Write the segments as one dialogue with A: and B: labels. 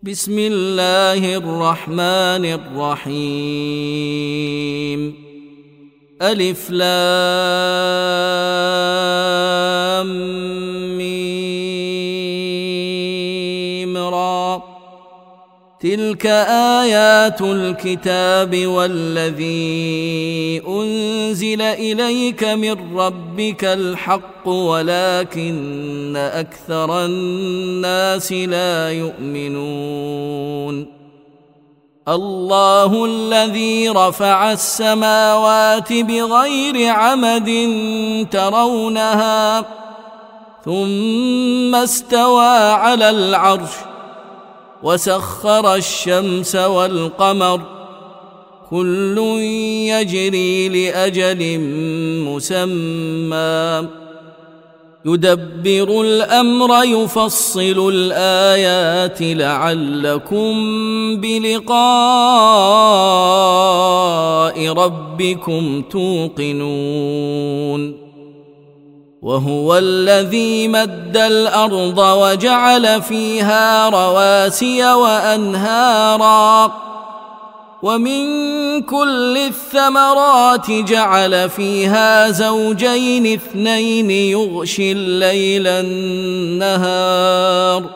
A: بسم الله الرحمن الرحيم ألف لام ميم را تلك آيات الكتاب والذي أنزل إليك من ربك الحق ولكن أكثر الناس لا يؤمنون الله الذي رفع السماوات بغير عمد ترونها ثم استوى على العرش وسخر الشمس والقمر كل يجري لأجل مسمى يدبر الأمر يفصل الآيات لعلكم بلقاء ربكم توقنون وهو الذي مد الأرض وجعل فيها رواسي وأنهارا ومن كل الثمرات جعل فيها زوجين اثنين يغشي الليل النهار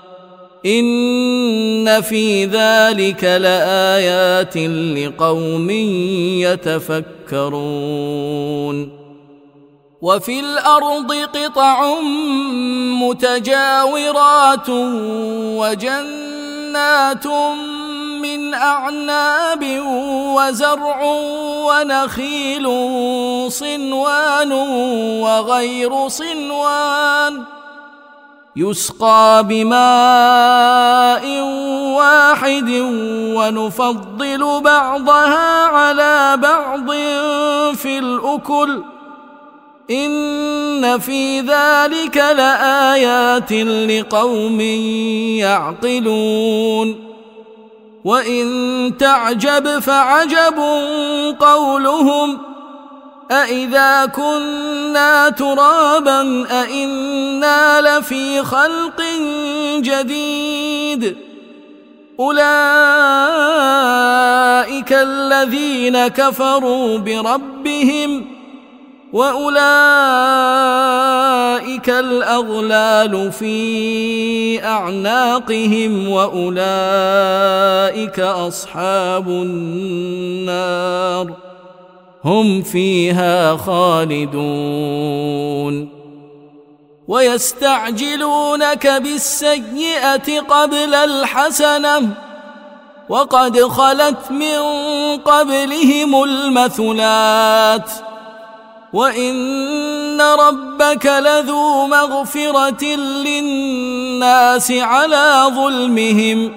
A: إن في ذلك لآيات لقوم يتفكرون وفي الأرض قطع متجاورات وجنات من أعناب وزرع ونخيل صنوان وغير صنوان يسقى بماء واحد ونفضل بعضها على بعض في الأكل إن في ذلك لآيات لقوم يعقلون وإن تعجب فعجب قولهم أإذا كنا ترابا أإنا لفي خلق جديد أولئك الذين كفروا بربهم وأولئك الأغلال في أعناقهم وأولئك أصحاب النار هم فيها خالدون ويستعجلونك بالسيئة قبل الحسنة وقد خلت من قبلهم المثلات وإن ربك لذو مغفرة للناس على ظلمهم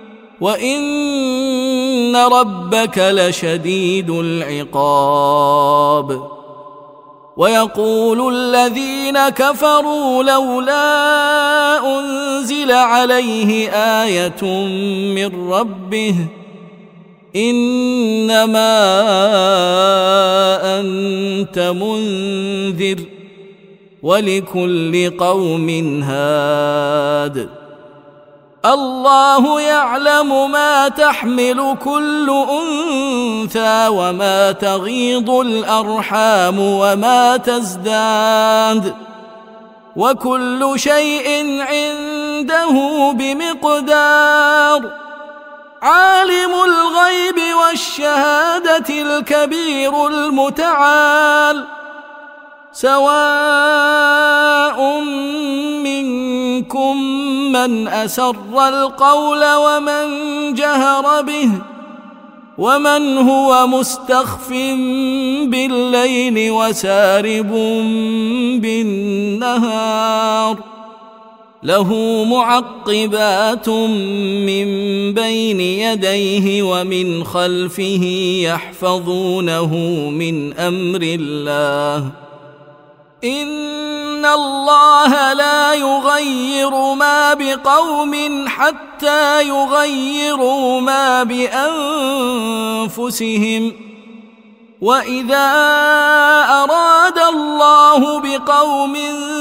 A: وإن ربك لشديد العقاب ويقول الذين كفروا لولا أنزل عليه آية من ربه إنما أنت منذر ولكل قوم هاد الله يعلم ما تحمل كل أنثى وما تغيض الأرحام وما تزداد وكل شيء عنده بمقدار عالم الغيب والشهادة الكبير المتعال سواء منكم من أسر القول ومن جهر به ومن هو مستخف بالليل وسارب بالنهار له معقبات من بين يديه ومن خلفه يحفظونه من أمر الله إن الله لا يغير ما بقوم حتى يغيروا ما بأنفسهم وإذا أراد الله بقوم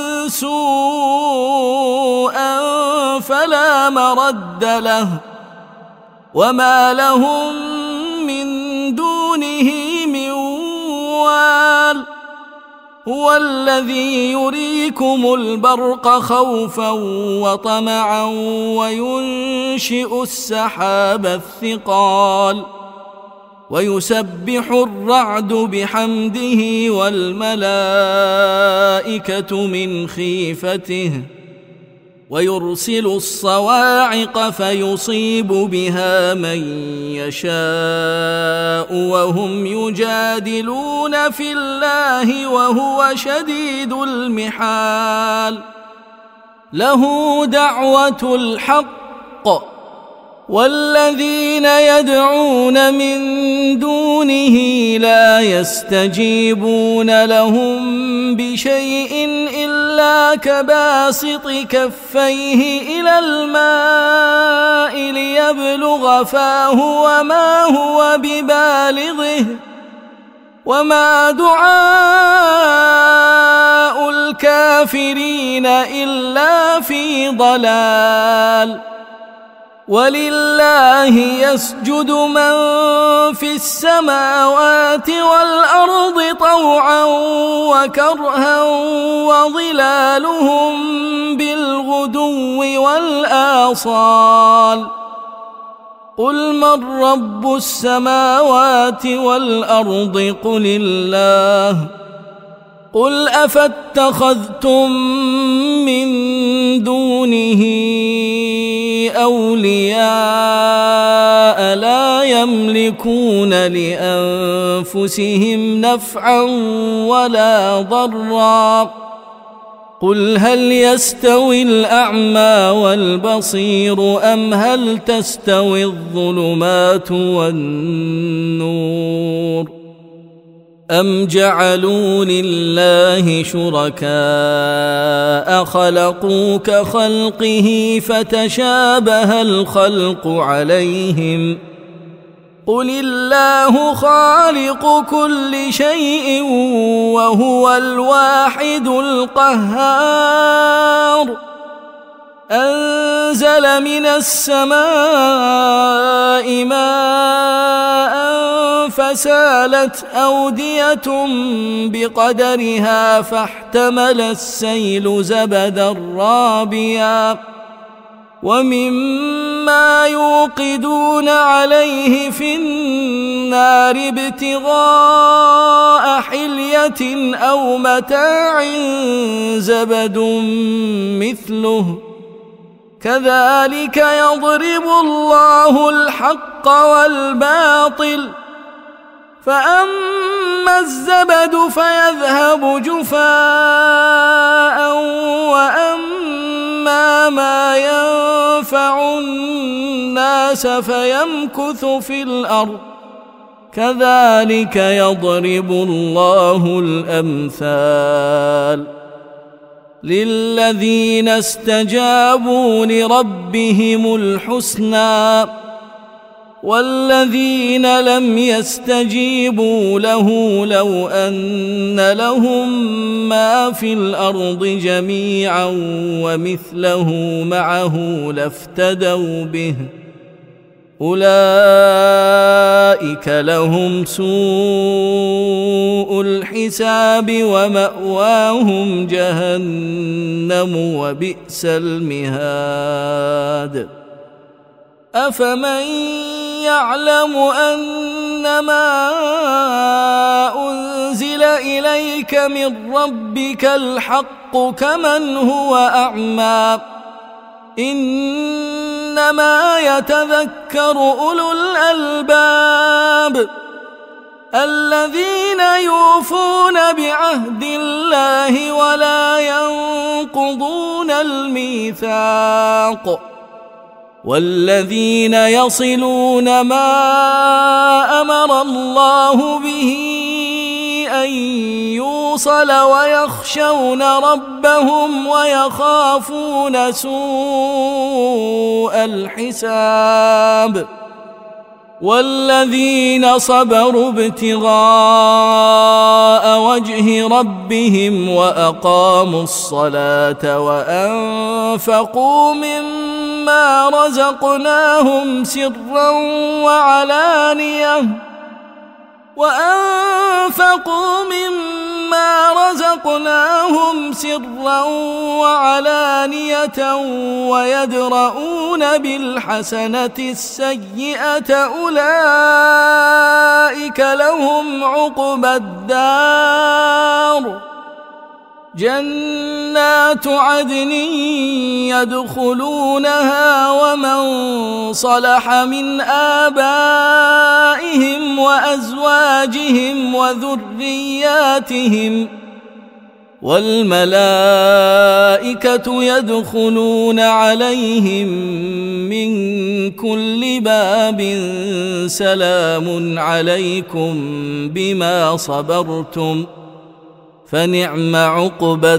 A: سوءا فلا مرد له وما لهم من دونه من وال هو الذي يريكم البرق خوفا وطمعا وينشئ السحاب الثقال ويسبح الرعد بحمده والملائكة من خيفته ويرسل الصواعق فيصيب بها من يشاء وهم يجادلون في الله وهو شديد المحال له دعوة الحق والذين يدعون من دونه لا يستجيبون لهم بشيء إلا كباسط كفيه إلى الماء ليبلغ فاه وما هو ببالغه وما دعاء الكافرين إلا في ضلال ولله يسجد من في السماوات والأرض طوعا وكرها وظلالهم بالغدو والآصال قل من رب السماوات والأرض قل الله قل أفاتخذتم من دونه أولياء لا يملكون لأنفسهم نفعا ولا ضرا قل هل يستوي الأعمى والبصير أم هل تستوي الظلمات والنور أم جعلوا لله شركاء خلقوا كخلقه فتشابه الخلق عليهم قل الله خالق كل شيء وهو الواحد القهار أنزل من السماء ماء فسالت أودية بقدرها فاحتمل السيل زبدا رابيا ومما يوقدون عليه في النار ابتغاء حلية أو متاع زبد مثله كذلك يضرب الله الحق والباطل فأما الزبد فيذهب جفاء وأما ما ينفع الناس فيمكث في الأرض كذلك يضرب الله الأمثال للذين استجابوا لربهم الحسنى والذين لم يستجيبوا له لو أن لهم ما في الأرض جميعا ومثله معه لافتدوا به أولئك لهم سوء الحساب ومأواهم جهنم وبئس المهاد أفمن يعلم أنما أنزل إليك من ربك الحق كمن هو أعمى إنما يتذكر أولو الألباب الذين يوفون بعهد الله ولا ينقضون الميثاق والذين يصلون ما أمر الله به أن يوصل ويخشون ربهم ويخافون سوء الحساب والذين صبروا ابتغاء وجه ربهم وأقاموا الصلاة وأنفقوا مما رزقناهم سرا وعلانية ويدرؤون بالحسنة السيئة أولئك لهم عقبى الدار جنات عدن يدخلونها ومن صلح من آبائهم وأزواجهم وذرياتهم والملائكة يدخلون عليهم من كل باب سلام عليكم بما صبرتم فنعم عقبى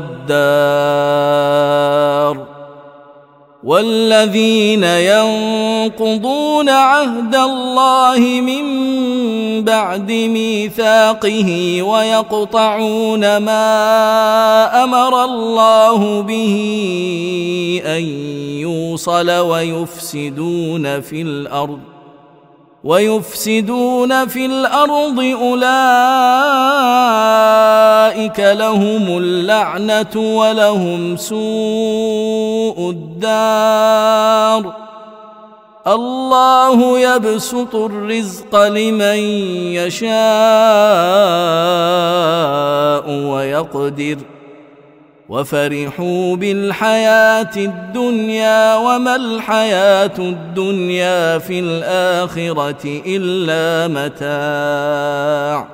A: الدار والذين ينقضون عهد الله من بعد ميثاقه ويقطعون ما أمر الله به أن يوصل ويفسدون في الأرض أولئك لهم اللعنة ولهم سوء الدار الله يبسط الرزق لمن يشاء ويقدر وفرحوا بالحياة الدنيا وما الحياة الدنيا في الآخرة إلا متاع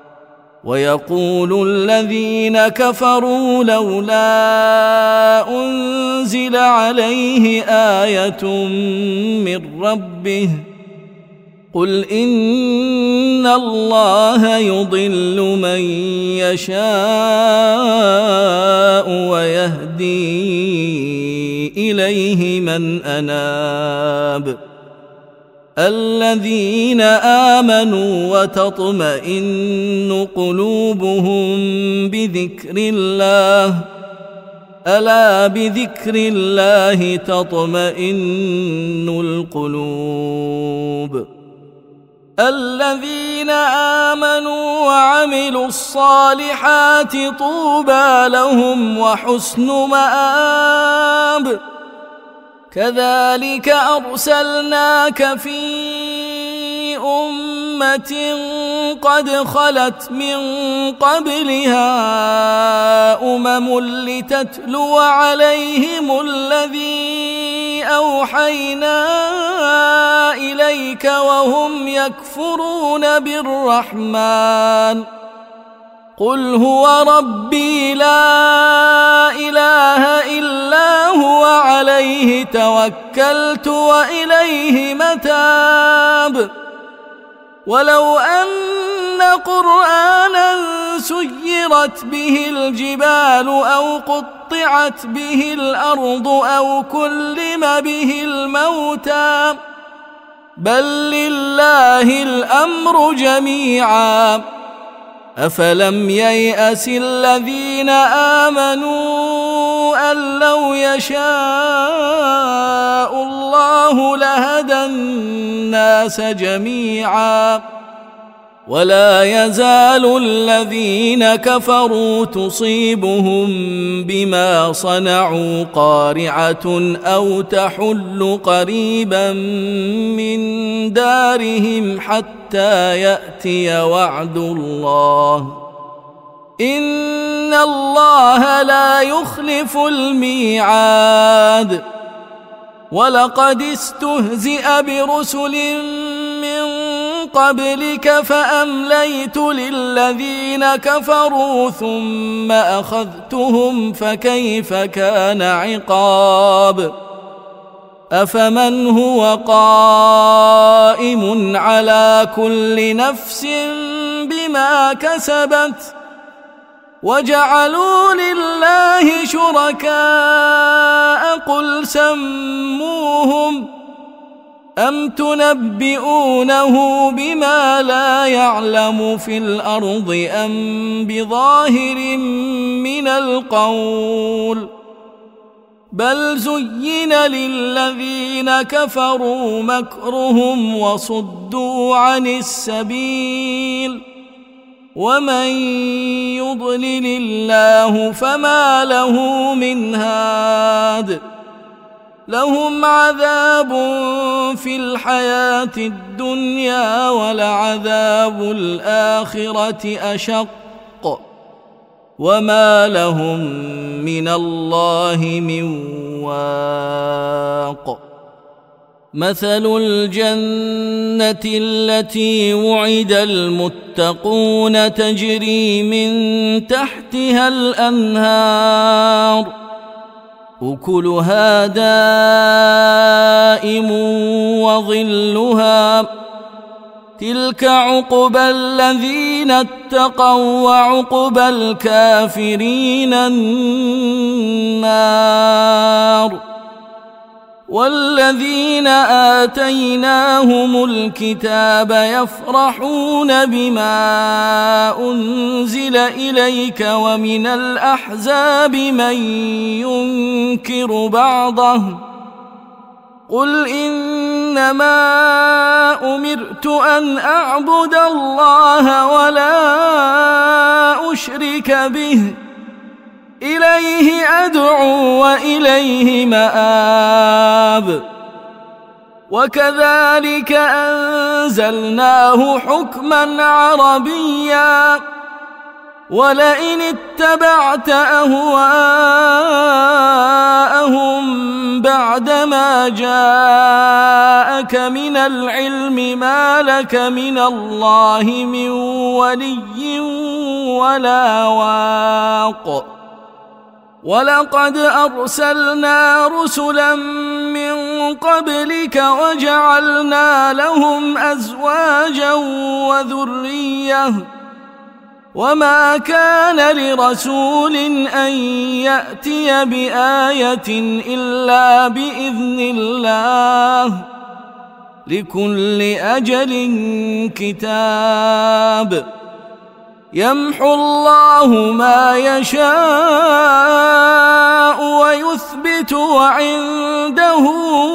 A: ويقول الذين كفروا لولا أنزل عليه آية من ربه قل إن الله يضل من يشاء ويهدي إليه من أناب الذين آمنوا وتطمئن قلوبهم بذكر الله ألا بذكر الله تطمئن القلوب الذين آمنوا وعملوا الصالحات طوبى لهم وحسن مآب كذلك أرسلناك في أمة قد خلت من قبلها لتتلو عليهم الذي أوحينا إليك وهم يكفرون بالرحمن قل هو ربي لا إله إلا هو عليه توكلت وإليه متاب ولو أن قرآنا سيرت به الجبال أو قطعت به الأرض أو كلم به الموتى بل لله الأمر جميعا أفلم ييأس الذين آمنوا أن لو يشاء الله لهدى الناس جميعا ولا يزال الذين كفروا تصيبهم بما صنعوا قارعة أو تحل قريبا من دارهم حتى يأتي وعد الله إن الله لا يخلف الميعاد ولقد استهزئ برسل من قبلك فأمليت للذين كفروا ثم أخذتهم فكيف كان عقاب أفمن هو قائم على كل نفس بما كسبت وجعلوا لله شركاء قل سموهم أم تنبئونه بما لا يعلم في الأرض أم بظاهر من القول بل زين للذين كفروا مكرهم وصدوا عن السبيل ومن يضلل الله فما له من هاد لهم عذاب في الحياة الدنيا ولعذاب الآخرة أشق وما لهم من الله من واق مثل الجنة التي وعد المتقون تجري من تحتها الأنهار أكلها دائم وظلها تلك عقبى الذين اتقوا وعقبى الكافرين النار والذين آتيناهم الكتاب يفرحون بما أنزل إليك ومن الأحزاب من ينكر بعضه قل إنما أمرت أن أعبد الله ولا أشرك به إليه أدعو وإليه مآب وكذلك أنزلناه حكما عربيا ولئن اتبعت أهواءهم بعدما جاءك من العلم ما لك من الله من ولي ولا واق ولقد أرسلنا رسلا من قبلك وجعلنا لهم أزواجا وذرية وما كان لرسول أن يأتي بآية إلا بإذن الله لكل أجل كتاب يمحو الله ما يشاء ويثبت وعنده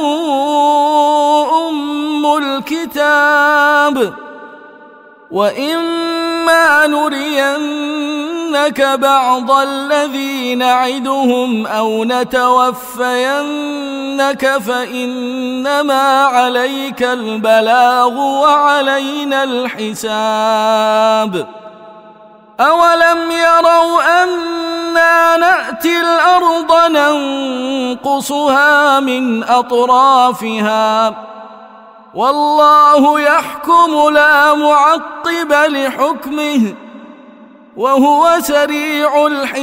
A: أم الكتاب وإما نرينك بعض الذي نعدهم أو نتوفينك فإنما عليك البلاغ وعلينا الحساب أولم يروا أنا نأتي الأرض ننقصها من أطرافها والله يحكم لا معقب لحكمه وهو سريع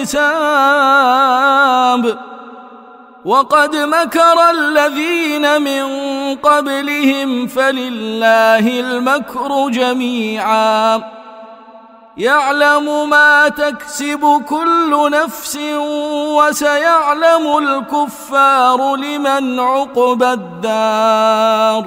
A: الحساب وقد مكر الذين من قبلهم فلله المكر جميعا يعلم ما تكسب كل نفس وسيعلم الكفار لمن عقبى الدار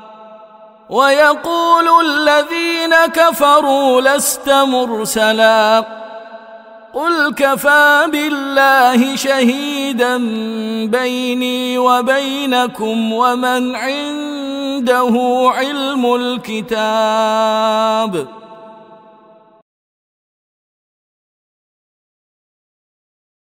A: ويقول الذين كفروا لست مرسلا قل كفى بالله شهيدا بيني وبينكم ومن عنده علم الكتاب